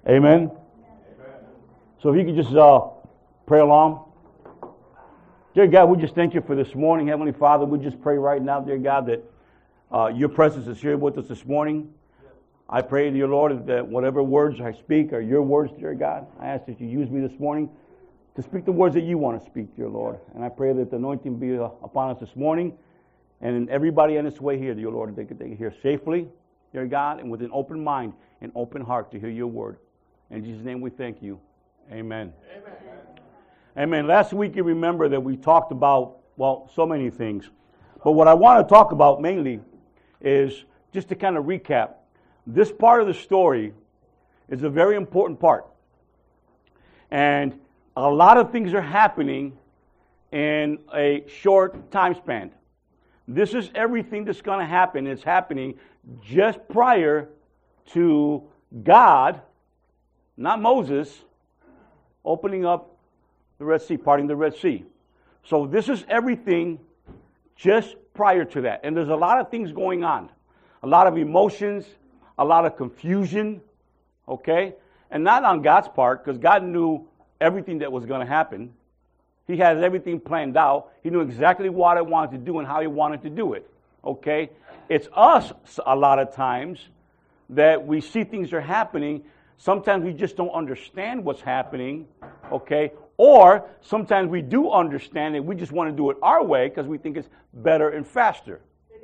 Amen. So if you could just pray along. Dear God, we just thank you for this morning. Heavenly Father, we just pray right now, dear God, that your presence is here with us this morning. I pray, dear Lord, that whatever words I speak are your words, dear God. I ask that you use me this morning to speak the words that you want to speak, dear Lord. And I pray that the anointing be upon us this morning and everybody on its way here, dear Lord, they can hear safely, dear God, and with an open mind and open heart to hear your word. In Jesus' name we thank you. Amen. Amen. Amen. Last week you remember that we talked about, well, so many things. But what I want to talk about mainly is just to kind of recap. This part of the story is a very important part. And a lot of things are happening in a short time span. This is everything that's going to happen. It's happening just prior to God, not Moses, opening up the Red Sea, parting the Red Sea. So this is everything just prior to that. And there's a lot of things going on. A lot of emotions, a lot of confusion, okay? And not on God's part, because God knew everything that was going to happen. He has everything planned out. He knew exactly what he wanted to do and how he wanted to do it, okay? It's us a lot of times that we see things are happening. Sometimes we just don't understand what's happening, okay? Or sometimes we do understand it. We just want to do it our way because we think it's better and faster.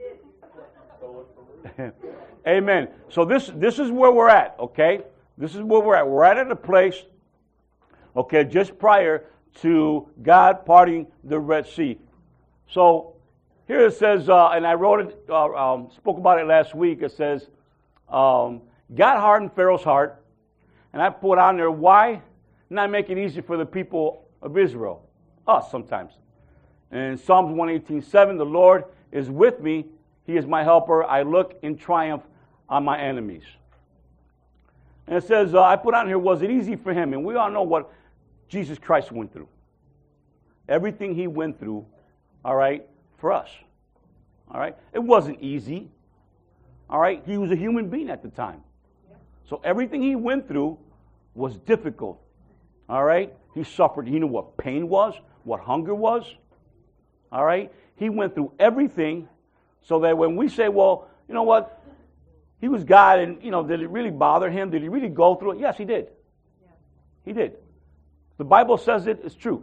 Amen. So this is where we're at, okay? This is where we're at. We're at a place, okay, just prior to God parting the Red Sea. So here it says, and I wrote it, spoke about it last week. It says, God hardened Pharaoh's heart. And I put on there, why not make it easy for the people of Israel? Us sometimes. And in Psalms 118:7, the Lord is with me. He is my helper. I look in triumph on my enemies. And it says, I put on here, was it easy for him? And we all know what Jesus Christ went through. Everything he went through, all right, for us. All right? It wasn't easy. All right? He was a human being at the time. So everything he went through was difficult. All right? He suffered. He knew what pain was, what hunger was. All right? He went through everything so that when we say, well, you know what? He was God and, did it really bother him? Did he really go through it? Yes, he did. Yeah. He did. The Bible says it's true.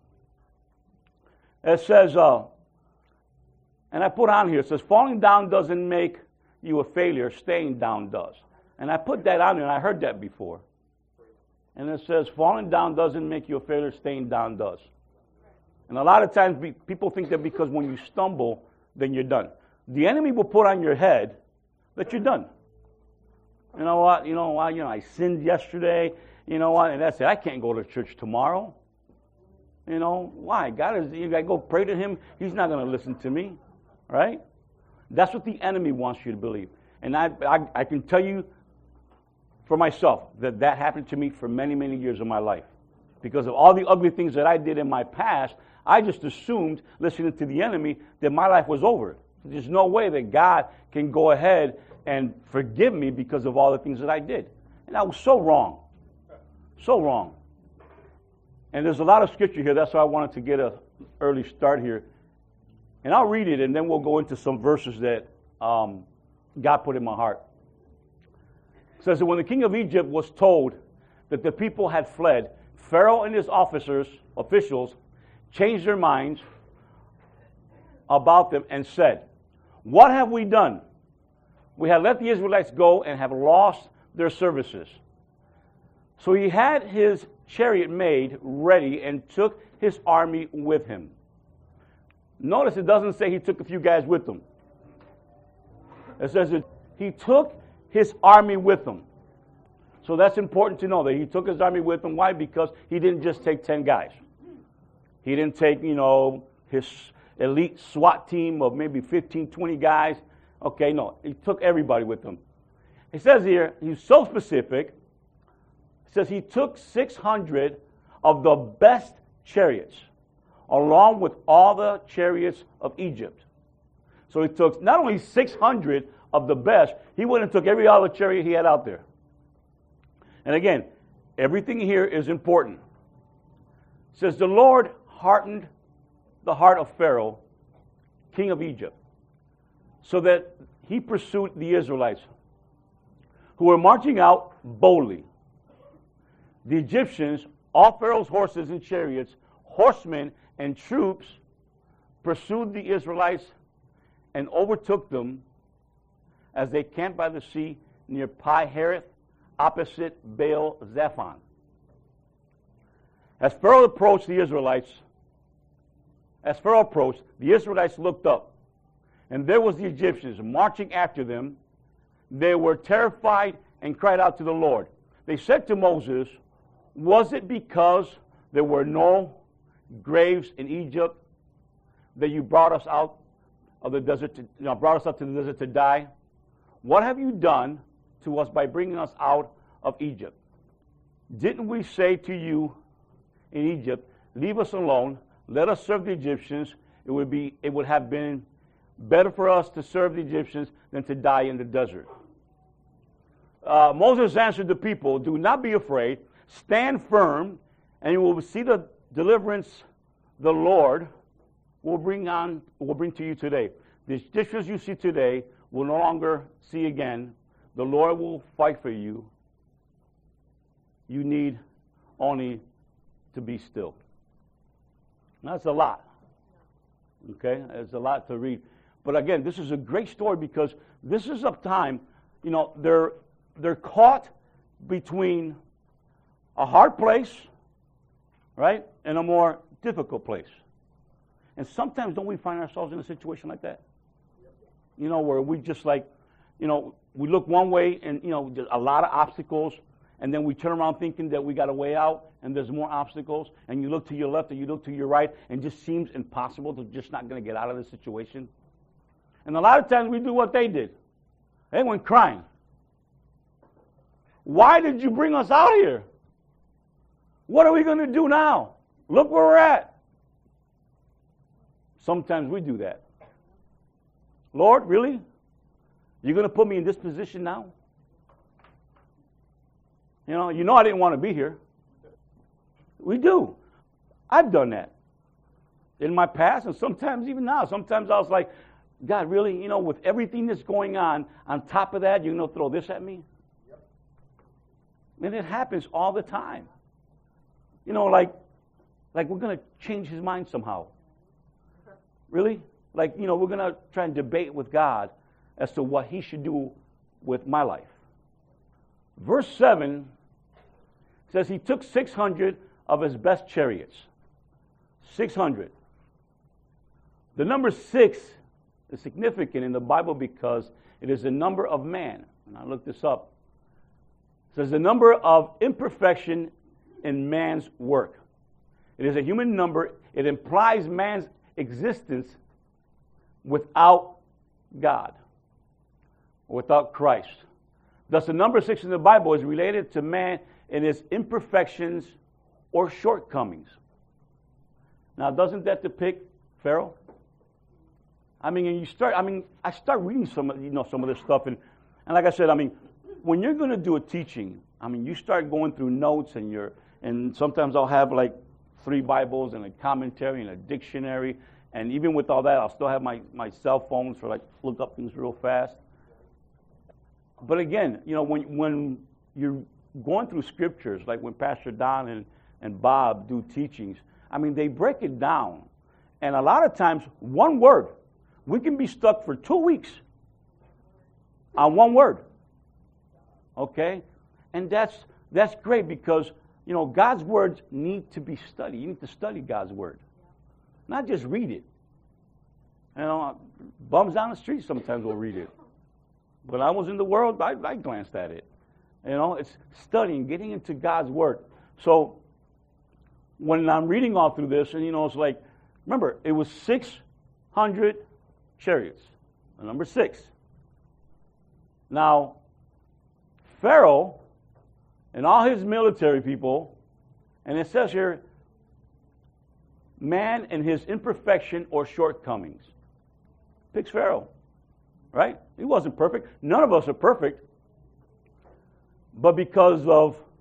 It says, and I put on here, it says, falling down doesn't make you a failure, staying down does. And I put that on there, and I heard that before. And it says, falling down doesn't make you a failure, staying down does. And a lot of times people think that because when you stumble, then you're done. The enemy will put on your head that you're done. You know what? I sinned yesterday. You know what? And that's it. I can't go to church tomorrow. Why? You got to go pray to him. He's not going to listen to me. Right? That's what the enemy wants you to believe. And I can tell you for myself that happened to me for many, many years of my life. Because of all the ugly things that I did in my past, I just assumed, listening to the enemy, that my life was over. There's no way that God can go ahead and forgive me because of all the things that I did. And I was so wrong. So wrong. And there's a lot of scripture here. That's why I wanted to get an early start here. And I'll read it, and then we'll go into some verses that God put in my heart. It says that when the king of Egypt was told that the people had fled, Pharaoh and his officials changed their minds about them and said, what have we done? We have let the Israelites go and have lost their services. So he had his chariot made ready and took his army with him. Notice it doesn't say he took a few guys with him. It says that he took his army with him. So that's important to know that he took his army with him. Why? Because he didn't just take 10 guys. He didn't take, his elite SWAT team of maybe 15, 20 guys. Okay, no. He took everybody with him. It says here, he's so specific. It says he took 600 of the best chariots, along with all the chariots of Egypt. So he took not only 600 of the best, he went and took every other chariot he had out there. And again, everything here is important. It says, the Lord hardened the heart of Pharaoh, king of Egypt, so that he pursued the Israelites, who were marching out boldly. The Egyptians, all Pharaoh's horses and chariots, horsemen and troops, pursued the Israelites and overtook them as they camped by the sea near Pi-Hahiroth, opposite Baal-Zephon. As Pharaoh approached, the Israelites looked up, and there was the Egyptians marching after them. They were terrified and cried out to the Lord. They said to Moses, was it because there were no graves in Egypt that you brought us out of the desert to the desert to die? What have you done to us by bringing us out of Egypt? Didn't we say to you in Egypt, leave us alone, let us serve the Egyptians? It would have been better for us to serve the Egyptians than to die in the desert. Moses answered the people, do not be afraid, stand firm, and you will see the deliverance the Lord will bring to you today. The Egyptians you see today will no longer see again. The Lord will fight for you. You need only to be still. That's a lot. Okay? It's a lot to read. But again, this is a great story because this is a time, they're caught between a hard place, right, and a more difficult place. And sometimes don't we find ourselves in a situation like that? Where we just we look one way and, there's a lot of obstacles, and then we turn around thinking that we got a way out, and there's more obstacles, and you look to your left or you look to your right, and it just seems impossible to just not going to get out of this situation. And a lot of times we do what they did. They went crying. Why did you bring us out here? What are we going to do now? Look where we're at. Sometimes we do that. Lord, really? You're going to put me in this position now? I didn't want to be here. We do. I've done that in my past, and sometimes even now. Sometimes I was like, God, really? With everything that's going on top of that, you're going to throw this at me? Yep. And it happens all the time. Like we're going to change his mind somehow. Really? We're going to try and debate with God as to what he should do with my life. Verse 7 says he took 600 of his best chariots. 600. The number 6 is significant in the Bible because it is the number of man. And I looked this up. It says the number of imperfection in man's work. It is a human number. It implies man's existence without God, without Christ. Thus, the number 6 in the Bible is related to man in his imperfections or shortcomings. Now, doesn't that depict Pharaoh? I start reading some of this stuff, and like I said, when you're going to do a teaching, you start going through notes, and sometimes I'll have 3 Bibles and a commentary and a dictionary, and even with all that, I'll still have my cell phones for look up things real fast. But again, when you're going through scriptures, like when Pastor Don and Bob do teachings, they break it down, and a lot of times one word. We can be stuck for 2 weeks on one word. Okay? And that's great because, God's words need to be studied. You need to study God's word. Not just read it. Bums down the street sometimes will read it. When I was in the world, I glanced at it. It's studying, getting into God's word. So when I'm reading all through this, and it's remember, it was 600 chariots, the number 6. Now, Pharaoh and all his military people, and it says here, man and his imperfection or shortcomings. Picks Pharaoh, right? He wasn't perfect. None of us are perfect. But because of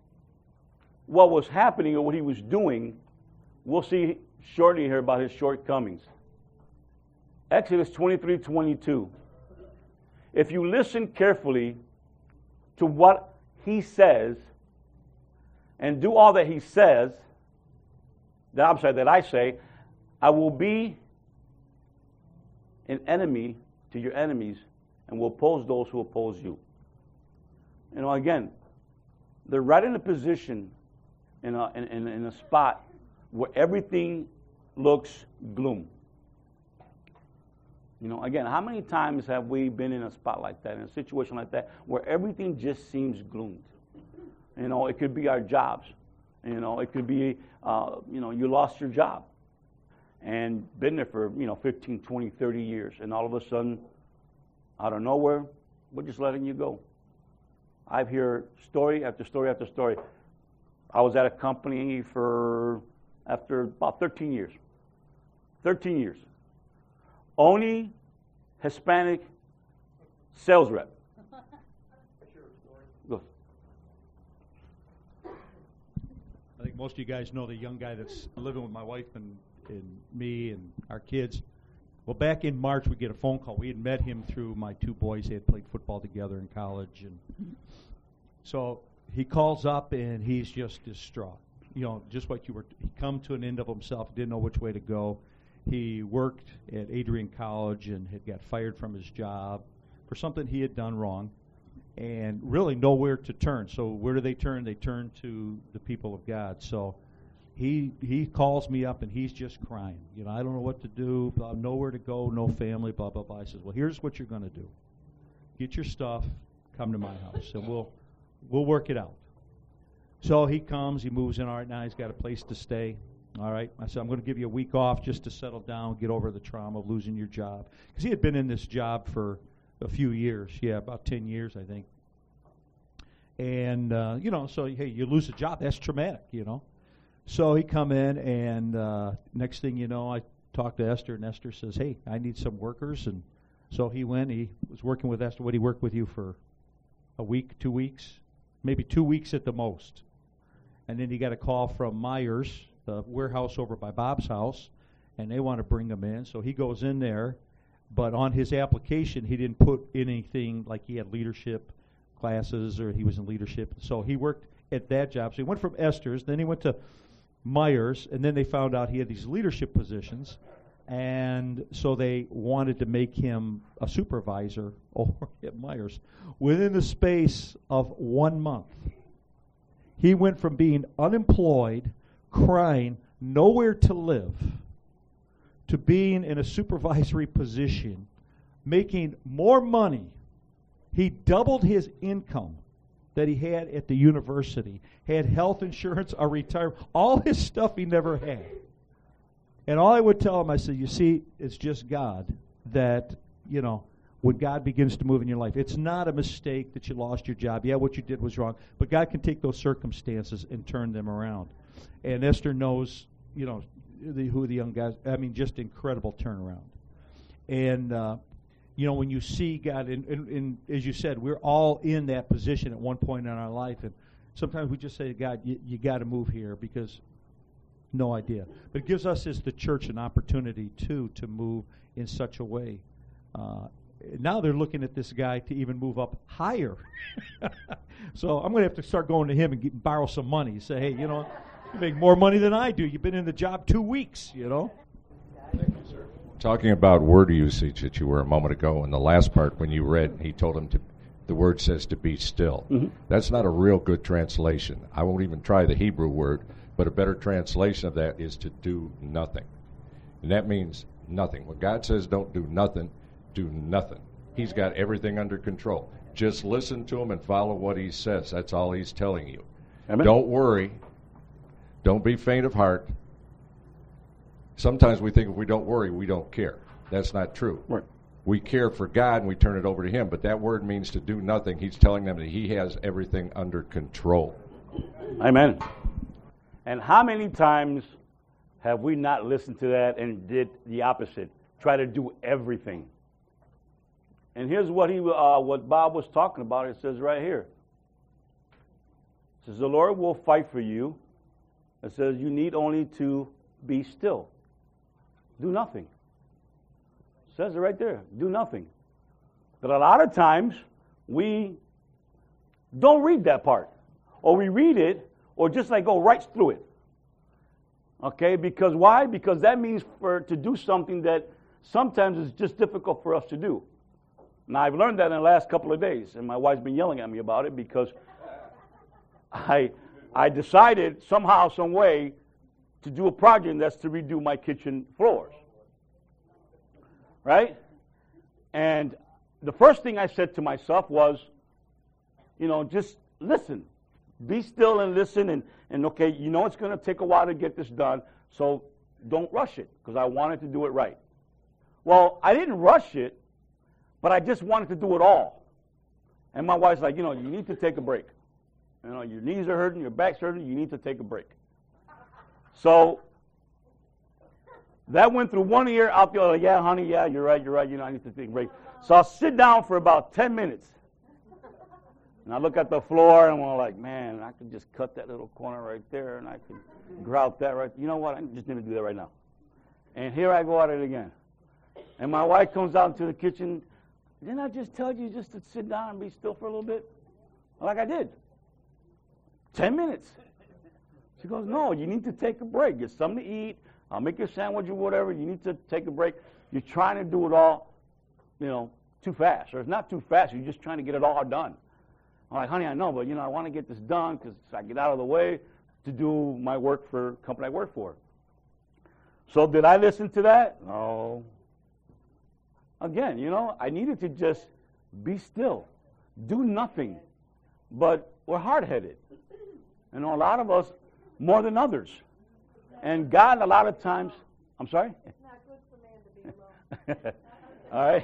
what was happening or what he was doing, we'll see shortly here about his shortcomings. Exodus 23:22. If you listen carefully to what he says and do all that he says, that I say, I will be an enemy to your enemies and will oppose those who oppose you. You know, again, they're right in a position, in a spot where everything looks gloom. You know, again, how many times have we been in a spot like that, in a situation like that, where everything just seems gloomed? You know, it could be our jobs. You know, it could be, you lost your job and been there for, 15, 20, 30 years. And all of a sudden, out of nowhere, we're just letting you go. I've heard story after story after story. I was at a company after about 13 years. 13 years. Only Hispanic sales rep. Go. I think most of you guys know the young guy that's living with my wife and me and our kids. Well, back in March, we get a phone call. We had met him through my two boys. They had played football together in college. And so he calls up, and he's just distraught. You know, just like you were. He come to an end of himself, didn't know which way to go. He worked at Adrian College and had got fired from his job for something he had done wrong and really nowhere to turn. So where do they turn? They turn to the people of God. So he calls me up, and he's just crying. You know, I don't know what to do, nowhere to go, no family, blah, blah, blah. I says, well, here's what you're going to do. Get your stuff, come to my house, and we'll work it out. So he comes, he moves in. All right, now he's got a place to stay. All right. I said, I'm going to give you a week off just to settle down, get over the trauma of losing your job. Because he had been in this job for a few years. Yeah, about 10 years, I think. And, so, hey, you lose a job. That's traumatic, So he come in, and next thing you know, I talked to Esther, and Esther says, hey, I need some workers. And so he went. He was working with Esther. What, he worked with you for a week, 2 weeks? Maybe 2 weeks at the most. And then he got a call from Myers, the warehouse over by Bob's house, and they want to bring him in. So he goes in there, but on his application, he didn't put anything like he had leadership classes or he was in leadership. So he worked at that job. So he went from Esther's, then he went to Myers, and then they found out he had these leadership positions, and so they wanted to make him a supervisor over at Myers. Within the space of 1 month, he went from being unemployed, crying, nowhere to live, to being in a supervisory position, making more money. He doubled his income that he had at the university, had health insurance, a retirement, all his stuff he never had. And all I would tell him, I said, you see, it's just God that, when God begins to move in your life, it's not a mistake that you lost your job. Yeah, what you did was wrong, but God can take those circumstances and turn them around. And Esther knows, who the young guys, just incredible turnaround. And, when you see God, and as you said, we're all in that position at one point in our life. And sometimes we just say, God, you got to move here because no idea. But it gives us as the church an opportunity, too, to move in such a way. Now they're looking at this guy to even move up higher. So I'm going to have to start going to him and borrow some money. Say, hey, you make more money than I do. You've been in the job 2 weeks, Thank you, sir. Talking about word usage that you were a moment ago, in the last part when you read, he told him the word says to be still. Mm-hmm. That's not a real good translation. I won't even try the Hebrew word, but a better translation of that is to do nothing. And that means nothing. When God says don't do nothing, do nothing. He's got everything under control. Just listen to him and follow what he says. That's all he's telling you. Amen. Don't worry. Don't be faint of heart. Sometimes we think if we don't worry, we don't care. That's not true. Right. We care for God and we turn it over to him, but that word means to do nothing. He's telling them that he has everything under control. Amen. And how many times have we not listened to that and did the opposite? Try to do everything. And here's what Bob was talking about. It says right here. It says, the Lord will fight for you. It says, you need only to be still. Do nothing. It says it right there. Do nothing. But a lot of times, we don't read that part. Or we read it, or just like go right through it. Okay, because why? Because that means to do something that sometimes is just difficult for us to do. Now, I've learned that in the last couple of days, and my wife's been yelling at me about it because I decided somehow, some way, to do a project, and that's to redo my kitchen floors. Right? And the first thing I said to myself was, just listen. Be still and listen, and okay, it's going to take a while to get this done, so don't rush it, because I wanted to do it right. Well, I didn't rush it, but I just wanted to do it all. And my wife's like, you need to take a break. Your knees are hurting, your back's hurting, you need to take a break. So that went through one ear, out the other. Yeah, honey, yeah, you're right, I need to take a break. So I'll sit down for about 10 minutes. And I look at the floor, and I'm like, man, I could just cut that little corner right there, and I could grout that right. You know what? I'm just going to do that right now. And here I go at it again. And my wife comes out into the kitchen. Didn't I just tell you just to sit down and be still for a little bit? Like I did. 10 minutes. She goes, no, you need to take a break. Get something to eat. I'll make you a sandwich or whatever. You need to take a break. You're trying to do it all, too fast. Or it's not too fast. You're just trying to get it all done. I'm like, honey, I know, but, I want to get this done because I get out of the way to do my work for the company I work for. So did I listen to that? No. Again, I needed to just be still. Do nothing. But we're hard-headed. A lot of us, more than others. And God, a lot of times, I'm sorry? It's not good for man to be alone. All right.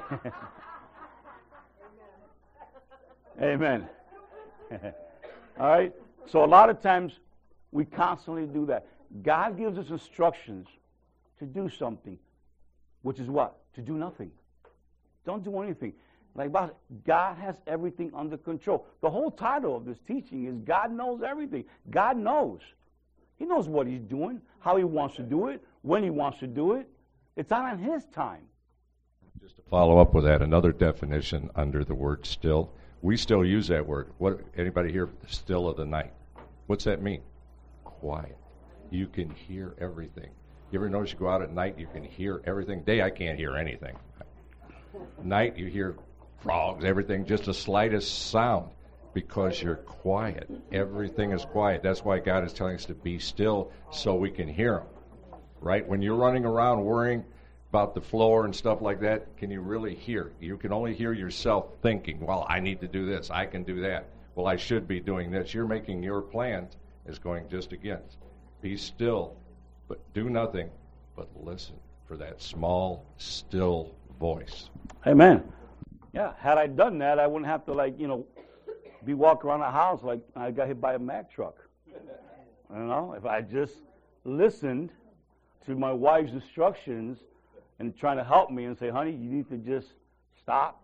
Amen. All right? So a lot of times we constantly do that. God gives us instructions to do something, which is what? To do nothing. Don't do anything. Like God has everything under control. The whole title of this teaching is God knows everything. God knows. He knows what he's doing, how he wants to do it, when he wants to do it. It's not on his time. Just to follow up with that, another definition under the word still. We still use that word. What? Anybody here? Still of the night. What's that mean? Quiet. You can hear everything. You ever notice you go out at night, you can hear everything? Day, I can't hear anything. Night, you hear frogs, everything, just the slightest sound because you're quiet. Everything is quiet. That's why God is telling us to be still so we can hear him. Right? When you're running around worrying about the floor and stuff like that, can you really hear? You can only hear yourself thinking, well, I need to do this, I can do that. Well, I should be doing this. You're making your plans is going just against. Be still, but do nothing, but listen for that small, still voice. Amen. Yeah, had I done that, I wouldn't have to, be walking around the house like I got hit by a Mack truck. If I just listened to my wife's instructions and trying to help me and say, honey, you need to just stop,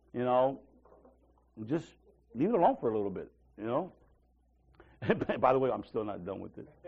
just leave it alone for a little bit, By the way, I'm still not done with it.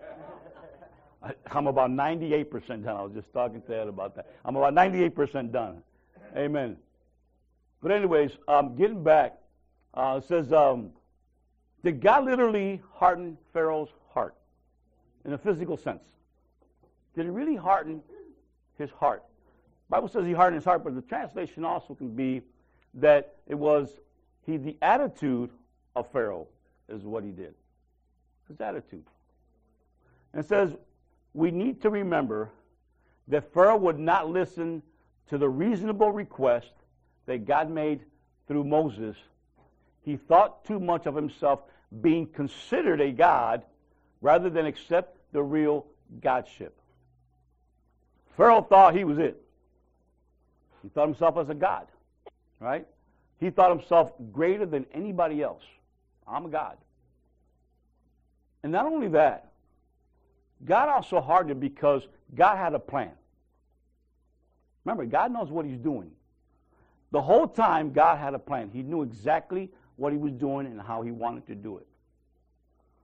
I'm about 98% done. I was just talking to Ed about that. I'm about 98% done. Amen. But anyways, getting back, it says, did God literally harden Pharaoh's heart in a physical sense? Did he really harden his heart? The Bible says he hardened his heart, but the translation also can be that it was the attitude of Pharaoh is what he did. His attitude. And it says, we need to remember that Pharaoh would not listen to the reasonable request that God made through Moses. He thought too much of himself being considered a God rather than accept the real Godship. Pharaoh thought he was it. He thought himself as a God, right? He thought himself greater than anybody else. I'm a God. And not only that, God also hardened it because God had a plan. Remember, God knows what he's doing. The whole time, God had a plan. He knew exactly what he was doing and how he wanted to do it.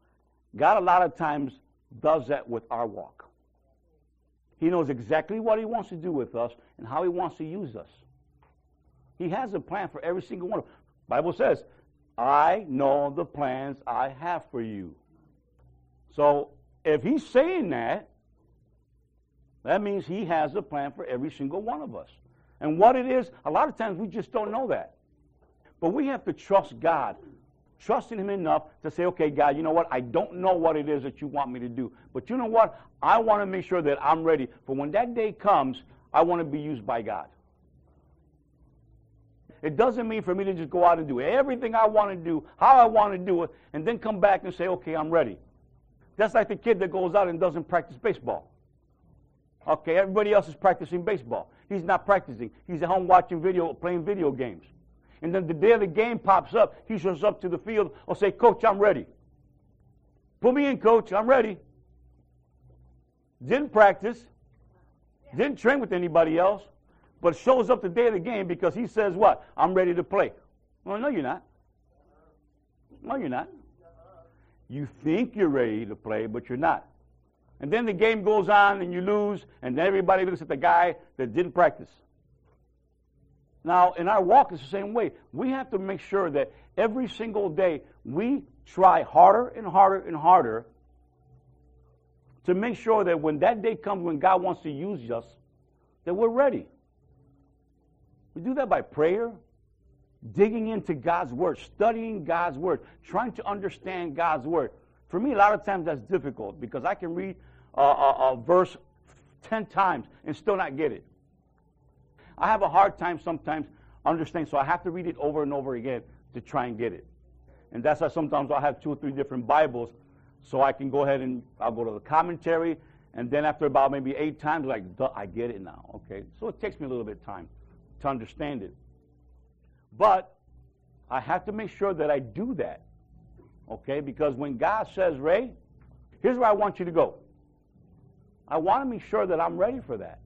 God a lot of times does that with our walk. He knows exactly what he wants to do with us and how he wants to use us. He has a plan for every single one of us. The Bible says, I know the plans I have for you. So if he's saying that, that means he has a plan for every single one of us. And what it is, a lot of times we just don't know that. But we have to trust God. Trusting him enough to say, okay, God, you know what? I don't know what it is that you want me to do. But you know what? I want to make sure that I'm ready. For when that day comes, I want to be used by God. It doesn't mean for me to just go out and do everything I want to do, how I want to do it, and then come back and say, okay, I'm ready. That's like the kid that goes out and doesn't practice baseball. Okay, everybody else is practicing baseball. He's not practicing. He's at home playing video games. And then the day the game pops up, he shows up to the field or say, Coach, I'm ready. Put me in, Coach, I'm ready. Didn't practice. Didn't train with anybody else. But shows up the day of the game because he says what? I'm ready to play. Well, no, you're not. No, you're not. You think you're ready to play, but you're not. And then the game goes on and you lose, and then everybody looks at the guy that didn't practice. Now, in our walk, it's the same way. We have to make sure that every single day we try harder and harder and harder to make sure that when that day comes when God wants to use us, that we're ready. We do that by prayer, digging into God's Word, studying God's Word, trying to understand God's Word. For me, a lot of times that's difficult because I can read a verse 10 times and still not get it. I have a hard time sometimes understanding, so I have to read it over and over again to try and get it. And that's why sometimes I'll have 2 or 3 different Bibles so I can go ahead and I'll go to the commentary, and then after about maybe 8 times, like, I get it now. Okay, so it takes me a little bit of time to understand it. But I have to make sure that I do that. Okay, because when God says, Ray, here's where I want you to go, I want to make sure that I'm ready for that.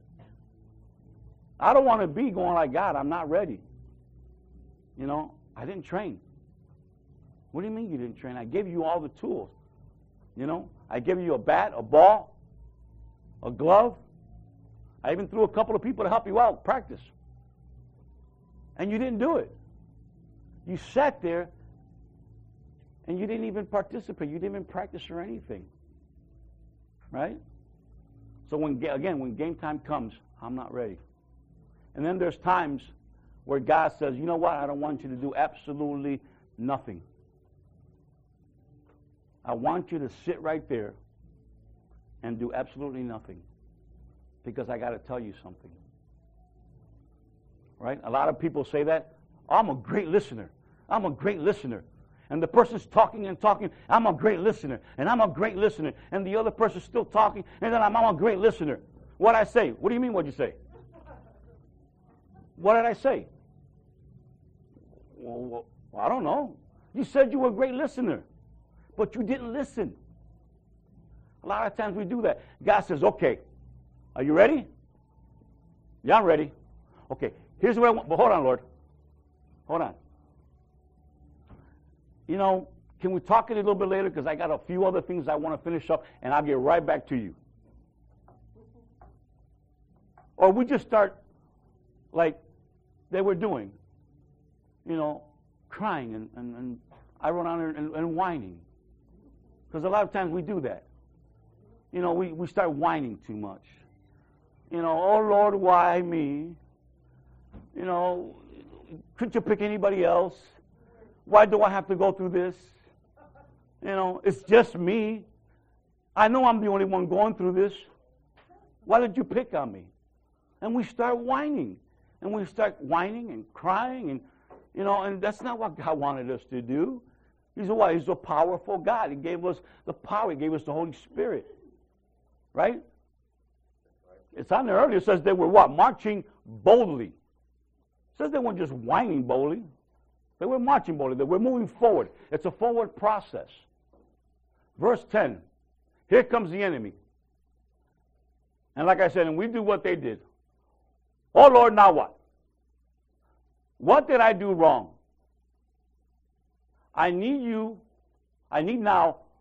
I don't want to be going like, God, I'm not ready. You know, I didn't train. What do you mean you didn't train? I gave you all the tools. You know, I gave you a bat, a ball, a glove. I even threw a couple of people to help you out, practice. And you didn't do it. You sat there and you didn't even participate. You didn't even practice or anything. Right? So when game time comes, I'm not ready. And then there's times where God says, you know what, I don't want you to do absolutely nothing. I want you to sit right there and do absolutely nothing because I got to tell you something. Right? A lot of people say that. I'm a great listener. I'm a great listener. And the person's talking and talking. I'm a great listener. And I'm a great listener. And the other person's still talking. And then I'm a great listener. What'd I say? What do you mean what'd you say? What did I say? Well, I don't know. You said you were a great listener. But you didn't listen. A lot of times we do that. God says, okay, are you ready? Yeah, I'm ready. Okay, here's what I want. But hold on, Lord. Hold on. You know, can we talk it a little bit later? Because I got a few other things I want to finish up, and I'll get right back to you. Or we just start like they were doing, you know, crying and I run on and whining. Because a lot of times we do that. You know, we start whining too much. You know, oh Lord, why me? You know, couldn't you pick anybody else? Why do I have to go through this? You know, it's just me. I know I'm the only one going through this. Why did you pick on me? And we start whining. And we start whining and crying. And, you know, and that's not what God wanted us to do. He's a powerful God. He gave us the power. He gave us the Holy Spirit. Right? It's on there earlier. It says they were what? Marching boldly. It says they weren't just whining boldly. They were marching boldly. They were moving forward. It's a forward process. Verse 10. Here comes the enemy. And like I said, and we do what they did. Oh, Lord, now what? What did I do wrong? I need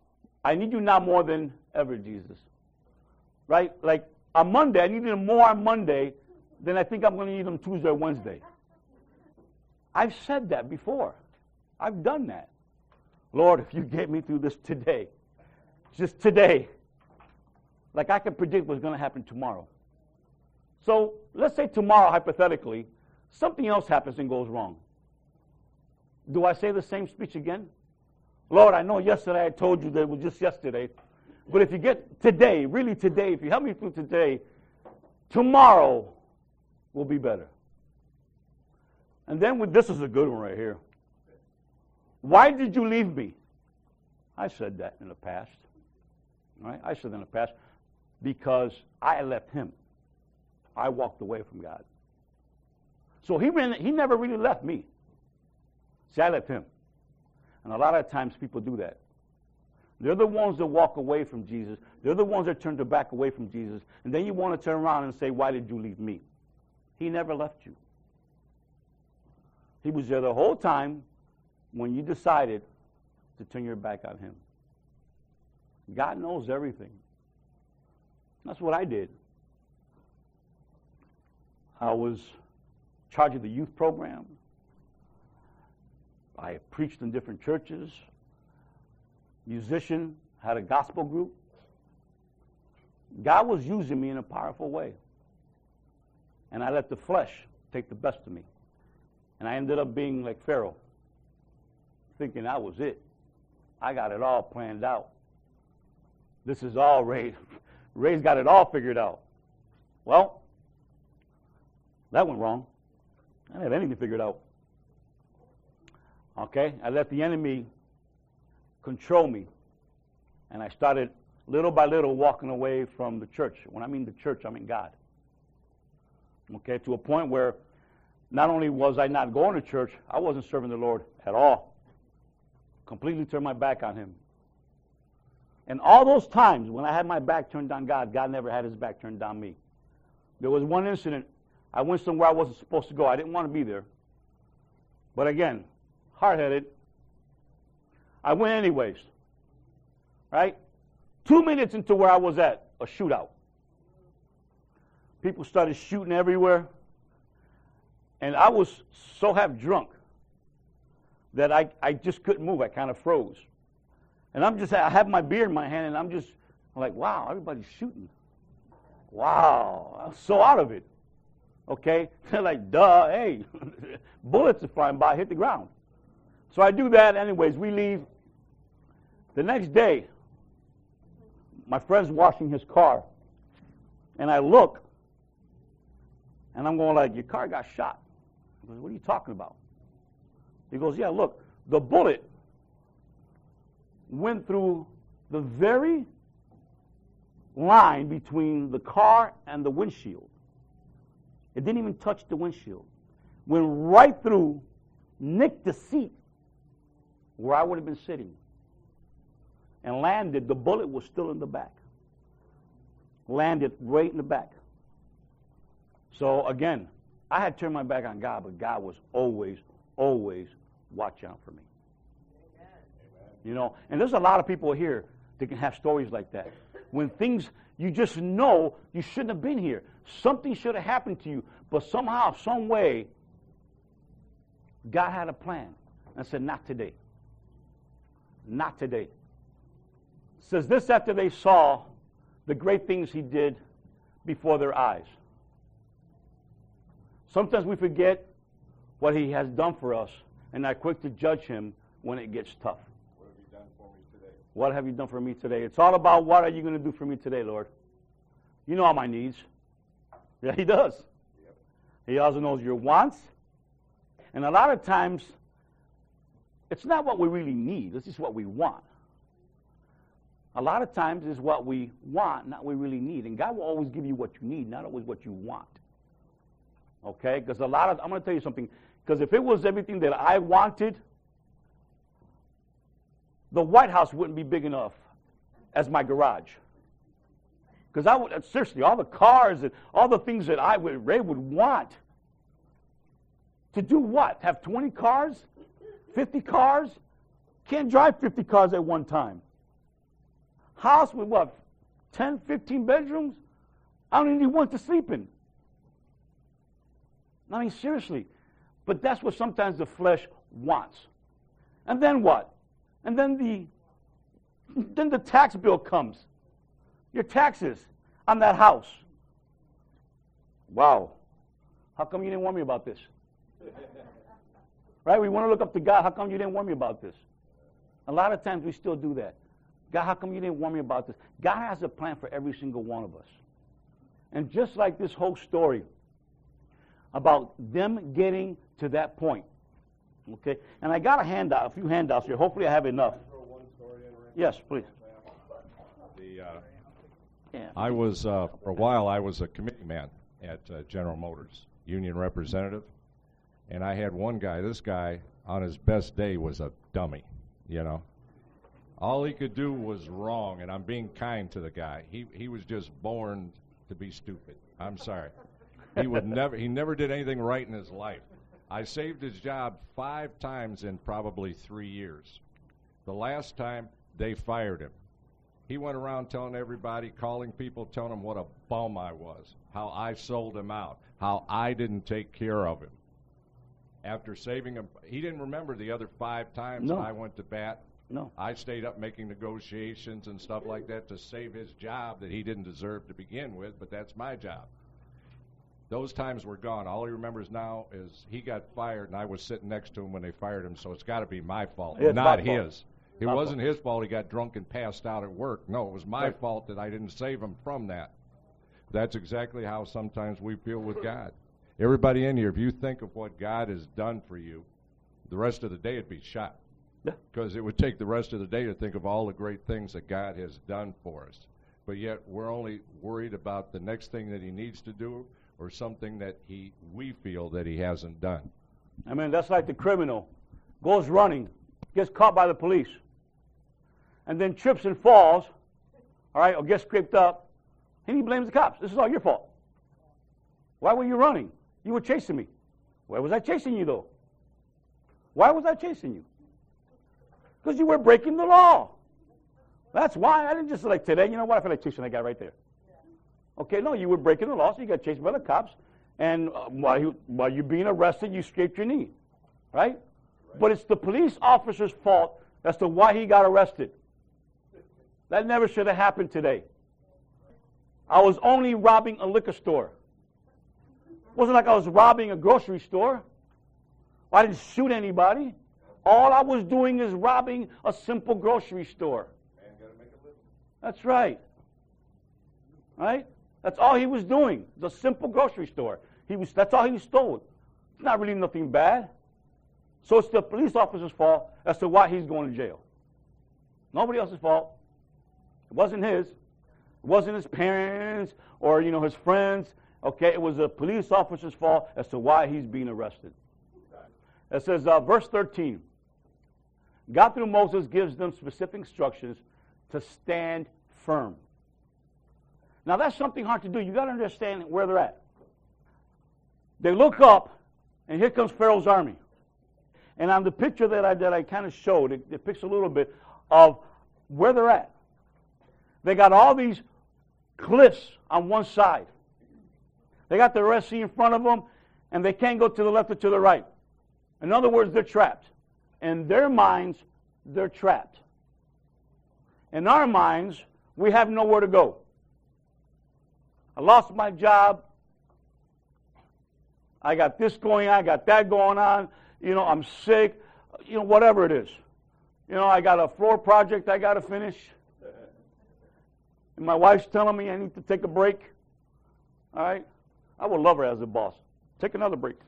I need you now more than ever, Jesus. Right? Like on Monday, I need him more on Monday than I think I'm going to need him Tuesday or Wednesday. I've said that before. I've done that. Lord, if you get me through this today, just today, like I can predict what's going to happen tomorrow. So let's say tomorrow, hypothetically, something else happens and goes wrong. Do I say the same speech again? Lord, I know yesterday I told you that it was just yesterday, but if you get today, really today, if you help me through today, tomorrow will be better. And then this is a good one right here. Why did you leave me? I said that in the past. Right? I said in the past because I left him. I walked away from God. So he never really left me. See, I left him. And a lot of times people do that. They're the ones that walk away from Jesus. They're the ones that turn their back away from Jesus. And then you want to turn around and say, why did you leave me? He never left you. He was there the whole time when you decided to turn your back on him. God knows everything. That's what I did. I was in charge of the youth program. I preached in different churches. Musician, had a gospel group. God was using me in a powerful way. And I let the flesh take the best of me. And I ended up being like Pharaoh, thinking that was it. I got it all planned out. This is all Ray. Ray's got it all figured out. Well, that went wrong. I didn't have anything figured out. Okay? I let the enemy control me. And I started little by little walking away from the church. When I mean the church, I mean God. Okay? To a point where not only was I not going to church, I wasn't serving the Lord at all. Completely turned my back on him. And all those times when I had my back turned on God, God never had his back turned on me. There was one incident. I went somewhere I wasn't supposed to go. I didn't want to be there. But again, hard-headed. I went anyways. Right? 2 minutes into where I was at, a shootout. People started shooting everywhere. And I was so half drunk that I just couldn't move. I kind of froze. And I have my beer in my hand, and I'm like, wow, everybody's shooting. Wow, I'm so out of it. Okay? They're like, duh, hey, bullets are flying by, hit the ground. So I do that anyways. We leave. The next day, my friend's washing his car, and I look, and I'm going like, your car got shot. I goes, what are you talking about? He goes, yeah, look, the bullet went through the very line between the car and the windshield. It didn't even touch the windshield. Went right through, nicked the seat where I would have been sitting, and landed. The bullet was still in the back. Landed right in the back. So again, I had turned my back on God, but God was always, always watching out for me. You know, and there's a lot of people here that can have stories like that. When things, you just know you shouldn't have been here. Something should have happened to you, but somehow, some way, God had a plan. And said, not today. Not today. It says this after they saw the great things he did before their eyes. Sometimes we forget what he has done for us and are quick to judge him when it gets tough. What have you done for me today? It's all about what are you going to do for me today, Lord? You know all my needs. Yeah, he does. Yep. He also knows your wants. And a lot of times, it's not what we really need. It's just what we want. A lot of times it's what we want, not what we really need. And God will always give you what you need, not always what you want. Okay? Because I'm going to tell you something. Because if it was everything that I wanted, the White House wouldn't be big enough as my garage. Because I would, seriously, all the cars and all the things that Ray would want. To do what? Have 20 cars? 50 cars? Can't drive 50 cars at one time. house with what, 10, 15 bedrooms? I don't even need one to sleep in. I mean, seriously. But that's what sometimes the flesh wants. And then what? And then the tax bill comes. Your taxes on that house. Wow. How come you didn't warn me about this? Right? We want to look up to God. How come you didn't warn me about this? A lot of times we still do that. God, how come you didn't warn me about this? God has a plan for every single one of us. And just like this whole story about them getting to that point. Okay? And I got a few handouts here. Hopefully I have enough. Yes, please. I was, for a while, I was a committee man at General Motors, union representative. And I had one guy, this guy, on his best day was a dummy, you know. All he could do was wrong, and I'm being kind to the guy. He was just born to be stupid. I'm sorry. He never did anything right in his life. I saved his job 5 times in probably 3 years. The last time, they fired him. He went around telling everybody, calling people, telling them what a bum I was, how I sold him out, how I didn't take care of him. After saving him, he didn't remember the other 5 times No. I went to bat. No. I stayed up making negotiations and stuff like that to save his job that he didn't deserve to begin with, but that's my job. Those times were gone. All he remembers now is he got fired, and I was sitting next to him when they fired him, so it's got to be my fault, It's not my fault. his. It My wasn't fault. his fault he got drunk and passed out at work. No, it was my Right. fault that I didn't save him from that. That's exactly how sometimes we feel with God. Everybody in here, if you think of what God has done for you, the rest of the day would be shot. Yeah. Because it would take the rest of the day to think of all the great things that God has done for us. But yet we're only worried about the next thing that he needs to do or something that we feel that he hasn't done. I mean, that's like the criminal goes running, gets caught by the police, and then trips and falls, all right, or gets scraped up, and he blames the cops. This is all your fault. Why were you running? You were chasing me. Why was I chasing you, though? Why was I chasing you? Because you were breaking the law. That's why. I didn't just like today, you know what, I feel like chasing that guy right there. Okay, no, you were breaking the law, so you got chased by the cops, and while you're being arrested, you scraped your knee, right? But it's the police officer's fault as to why he got arrested. That never should have happened today. I was only robbing a liquor store. It wasn't like I was robbing a grocery store. I didn't shoot anybody. All I was doing is robbing a simple grocery store. That's right. Right? That's all he was doing. The simple grocery store. That's all he stole. It's not really nothing bad. So it's the police officer's fault as to why he's going to jail. Nobody else's fault. It wasn't his. It wasn't his parents or, his friends. Okay, it was the police officer's fault as to why he's being arrested. It says, verse 13, God through Moses gives them specific instructions to stand firm. Now that's something hard to do. You got to understand where they're at. They look up, and here comes Pharaoh's army. And on the picture that I kind of showed, it depicts a little bit of where they're at. They got all these cliffs on one side. They got the Red Sea in front of them, and they can't go to the left or to the right. In other words, they're trapped. In their minds, they're trapped. In our minds, we have nowhere to go. I lost my job. I got this going on. I got that going on. I'm sick. Whatever it is. I got a floor project I got to finish. And my wife's telling me I need to take a break. All right? I would love her as a boss. Take another break.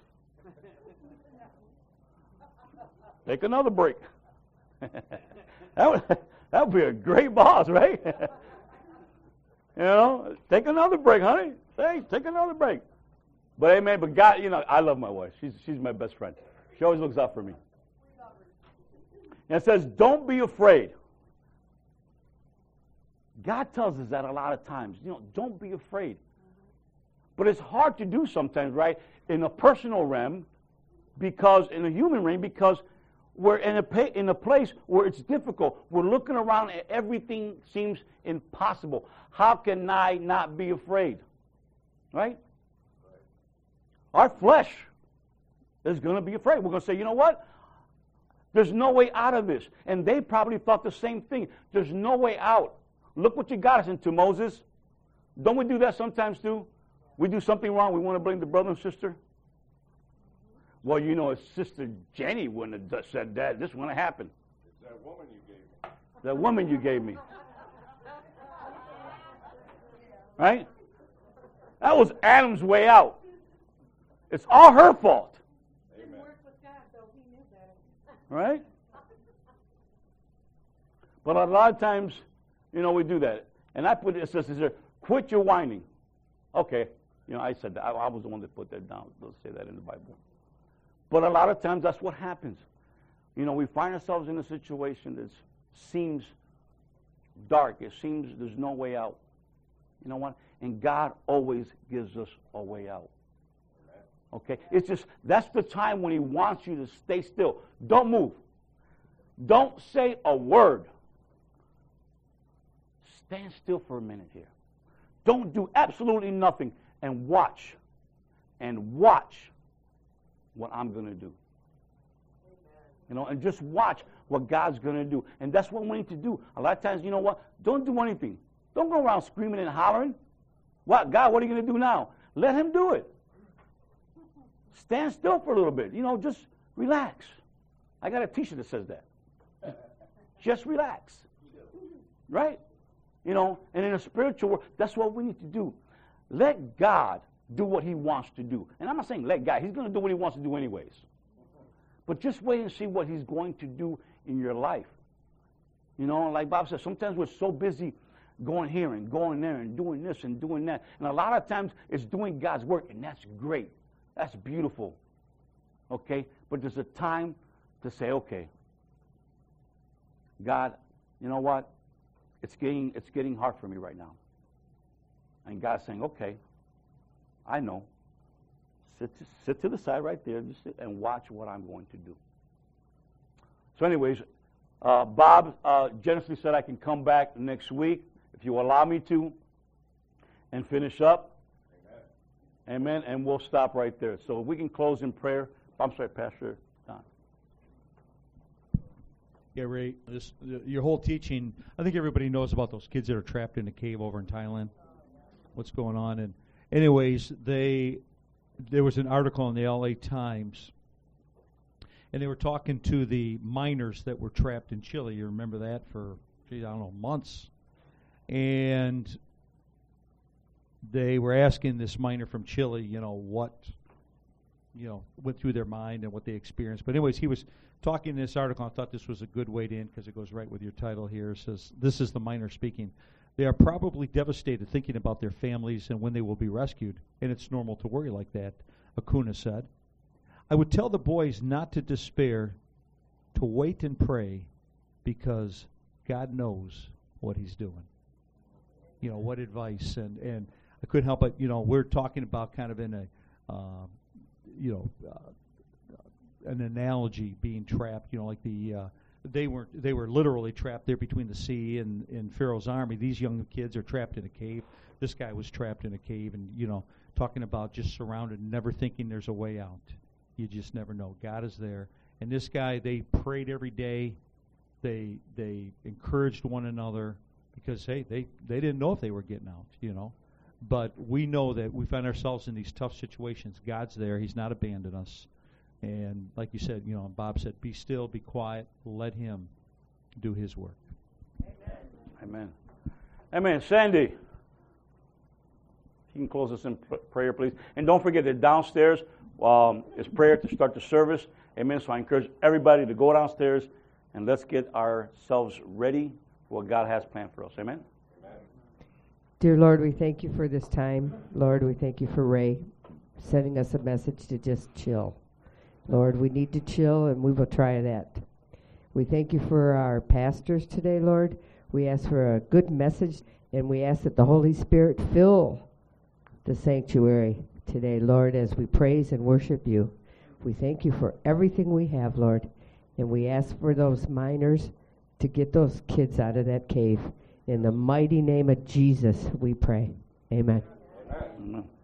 Take another break. that would be a great boss, right? Take another break, honey. Hey, take another break. But amen, but God, I love my wife. She's my best friend. She always looks out for me. And it says, don't be afraid. God tells us that a lot of times. Don't be afraid. But it's hard to do sometimes, right? In a personal realm, in a human realm, because we're in a place where it's difficult. We're looking around and everything seems impossible. How can I not be afraid? Right? Our flesh is going to be afraid. We're going to say, you know what? There's no way out of this. And they probably thought the same thing. There's no way out. Look what you got us into, Moses. Don't we do that sometimes too? We do something wrong, we want to blame the brother and sister. Well, you know, if Sister Jenny wouldn't have said that, this wouldn't have happened. It's that woman you gave me. That woman you gave me. Right? That was Adam's way out. It's all her fault. Didn't work with God, though. He knew that. Right? But a lot of times, you know, we do that. And I put it says there, quit your whining. Okay. You know, I said that. I was the one that put that down. Let's say that in the Bible. But a lot of times that's what happens. You know, we find ourselves in a situation that seems dark. It seems there's no way out. You know what? And God always gives us a way out. Okay? It's just, that's the time when He wants you to stay still. Don't move. Don't say a word. Stand still for a minute here. Don't do absolutely nothing and watch. And watch what I'm going to do. You know, and just watch what God's going to do. And that's what we need to do. A lot of times, you know what? Don't do anything. Don't go around screaming and hollering. What, God, what are you going to do now? Let Him do it. Stand still for a little bit. You know, just relax. I got a t-shirt that says that. Just relax. Right? You know, and in a spiritual world, that's what we need to do. Let God do what He wants to do. And I'm not saying let God. He's going to do what He wants to do anyways. But just wait and see what He's going to do in your life. You know, like Bob said, sometimes we're so busy going here and going there and doing this and doing that. And a lot of times it's doing God's work, and that's great. That's beautiful. Okay? But there's a time to say, okay, God, you know what? It's getting hard for me right now. And God's saying, okay, I know. Sit to the side right there just sit and watch what I'm going to do. So anyways, Bob generously said I can come back next week if you allow me to and finish up. Amen. Amen. And we'll stop right there. So we can close in prayer. I'm sorry, Pastor Don. Yeah, Ray, your whole teaching, I think everybody knows about those kids that are trapped in a cave over in Thailand. What's going on? And anyways, there was an article in the LA Times, and they were talking to the miners that were trapped in Chile. You remember that for, I don't know, months. And they were asking this miner from Chile, you know, what, you know, went through their mind and what they experienced. But anyways, he was talking in this article. I thought this was a good way to end because it goes right with your title here. It says, this is the miner speaking. They are probably devastated thinking about their families and when they will be rescued, and it's normal to worry like that, Acuna said. I would tell the boys not to despair, to wait and pray, because God knows what He's doing. You know, what advice, and I couldn't help it, you know, we're talking about kind of in a, an analogy being trapped, you know, like they were literally trapped there between the sea and Pharaoh's army. These young kids are trapped in a cave. This guy was trapped in a cave, and, you know, talking about just surrounded, never thinking there's a way out. You just never know. God is there. And this guy, they prayed every day. They encouraged one another because, hey, they didn't know if they were getting out, you know. But we know that we find ourselves in these tough situations. God's there. He's not abandoned us. And like you said, you know, Bob said, be still, be quiet, let Him do His work. Amen. Amen. Amen. Sandy, you can close us in prayer, please. And don't forget that downstairs is prayer to start the service. Amen. So I encourage everybody to go downstairs and let's get ourselves ready for what God has planned for us. Amen. Dear Lord, we thank You for this time. Lord, we thank You for Ray sending us a message to just chill. Lord, we need to chill, and we will try that. We thank You for our pastors today, Lord. We ask for a good message, and we ask that the Holy Spirit fill the sanctuary today, Lord, as we praise and worship You. We thank You for everything we have, Lord. And we ask for those miners to get those kids out of that cave. In the mighty name of Jesus, we pray. Amen. Amen.